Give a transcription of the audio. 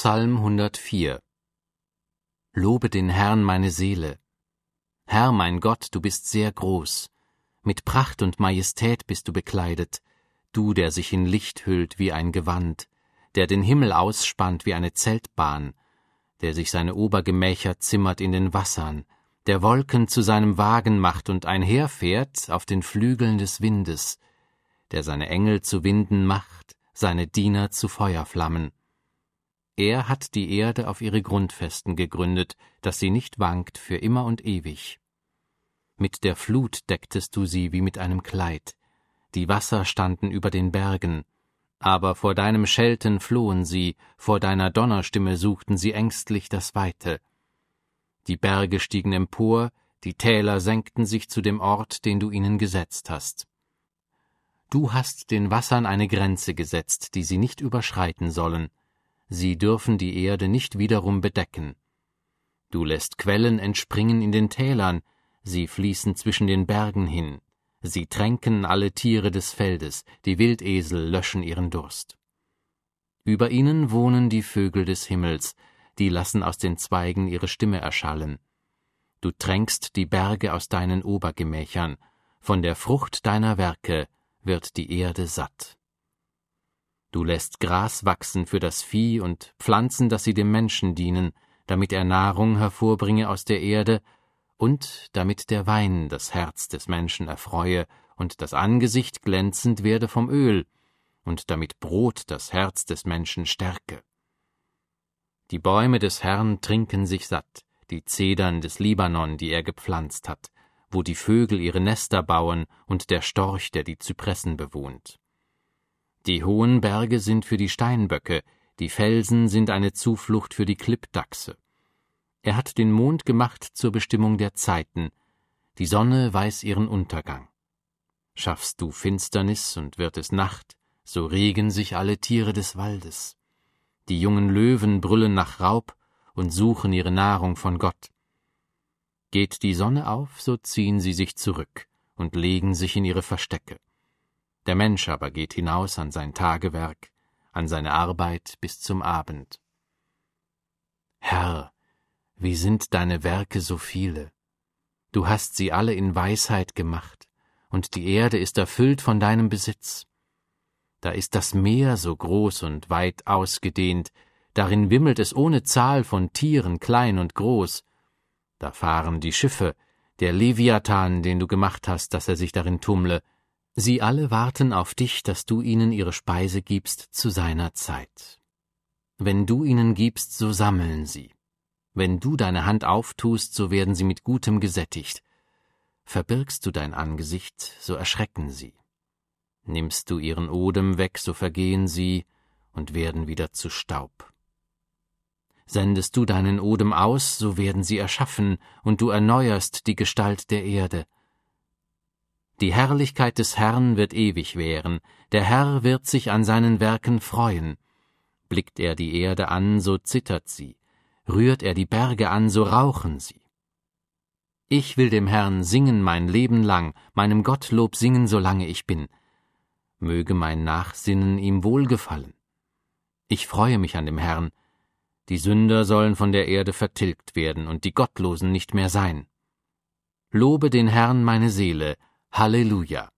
Psalm 104. Lobe den Herrn, meine Seele. Herr, mein Gott, du bist sehr groß. Mit Pracht und Majestät bist du bekleidet, du, der sich in Licht hüllt wie ein Gewand, der den Himmel ausspannt wie eine Zeltbahn, der sich seine Obergemächer zimmert in den Wassern, der Wolken zu seinem Wagen macht und einherfährt auf den Flügeln des Windes, der seine Engel zu Winden macht, seine Diener zu Feuerflammen. Er hat die Erde auf ihre Grundfesten gegründet, dass sie nicht wankt für immer und ewig. Mit der Flut decktest du sie wie mit einem Kleid. Die Wasser standen über den Bergen. Aber vor deinem Schelten flohen sie, vor deiner Donnerstimme suchten sie ängstlich das Weite. Die Berge stiegen empor, die Täler senkten sich zu dem Ort, den du ihnen gesetzt hast. Du hast den Wassern eine Grenze gesetzt, die sie nicht überschreiten sollen. Sie dürfen die Erde nicht wiederum bedecken. Du lässt Quellen entspringen in den Tälern, sie fließen zwischen den Bergen hin. Sie tränken alle Tiere des Feldes, die Wildesel löschen ihren Durst. Über ihnen wohnen die Vögel des Himmels, die lassen aus den Zweigen ihre Stimme erschallen. Du tränkst die Berge aus deinen Obergemächern, von der Frucht deiner Werke wird die Erde satt. Du lässt Gras wachsen für das Vieh und Pflanzen, dass sie dem Menschen dienen, damit er Nahrung hervorbringe aus der Erde und damit der Wein das Herz des Menschen erfreue und das Angesicht glänzend werde vom Öl und damit Brot das Herz des Menschen stärke. Die Bäume des Herrn trinken sich satt, die Zedern des Libanon, die er gepflanzt hat, wo die Vögel ihre Nester bauen und der Storch, der die Zypressen bewohnt. Die hohen Berge sind für die Steinböcke, die Felsen sind eine Zuflucht für die Klippdachse. Er hat den Mond gemacht zur Bestimmung der Zeiten, die Sonne weiß ihren Untergang. Schaffst du Finsternis und wird es Nacht, so regen sich alle Tiere des Waldes. Die jungen Löwen brüllen nach Raub und suchen ihre Nahrung von Gott. Geht die Sonne auf, so ziehen sie sich zurück und legen sich in ihre Verstecke. Der Mensch aber geht hinaus an sein Tagewerk, an seine Arbeit bis zum Abend. Herr, wie sind deine Werke so viele! Du hast sie alle in Weisheit gemacht, und die Erde ist erfüllt von deinem Besitz. Da ist das Meer so groß und weit ausgedehnt, darin wimmelt es ohne Zahl von Tieren, klein und groß. Da fahren die Schiffe, der Leviathan, den du gemacht hast, dass er sich darin tummle. Sie alle warten auf dich, dass du ihnen ihre Speise gibst zu seiner Zeit. Wenn du ihnen gibst, so sammeln sie. Wenn du deine Hand auftust, so werden sie mit Gutem gesättigt. Verbirgst du dein Angesicht, so erschrecken sie. Nimmst du ihren Odem weg, so vergehen sie und werden wieder zu Staub. Sendest du deinen Odem aus, so werden sie erschaffen, und du erneuerst die Gestalt der Erde. Die Herrlichkeit des Herrn wird ewig währen, der Herr wird sich an seinen Werken freuen. Blickt er die Erde an, so zittert sie, rührt er die Berge an, so rauchen sie. Ich will dem Herrn singen mein Leben lang, meinem Gottlob singen, solange ich bin. Möge mein Nachsinnen ihm wohlgefallen. Ich freue mich an dem Herrn. Die Sünder sollen von der Erde vertilgt werden und die Gottlosen nicht mehr sein. Lobe den Herrn, meine Seele. Halleluja!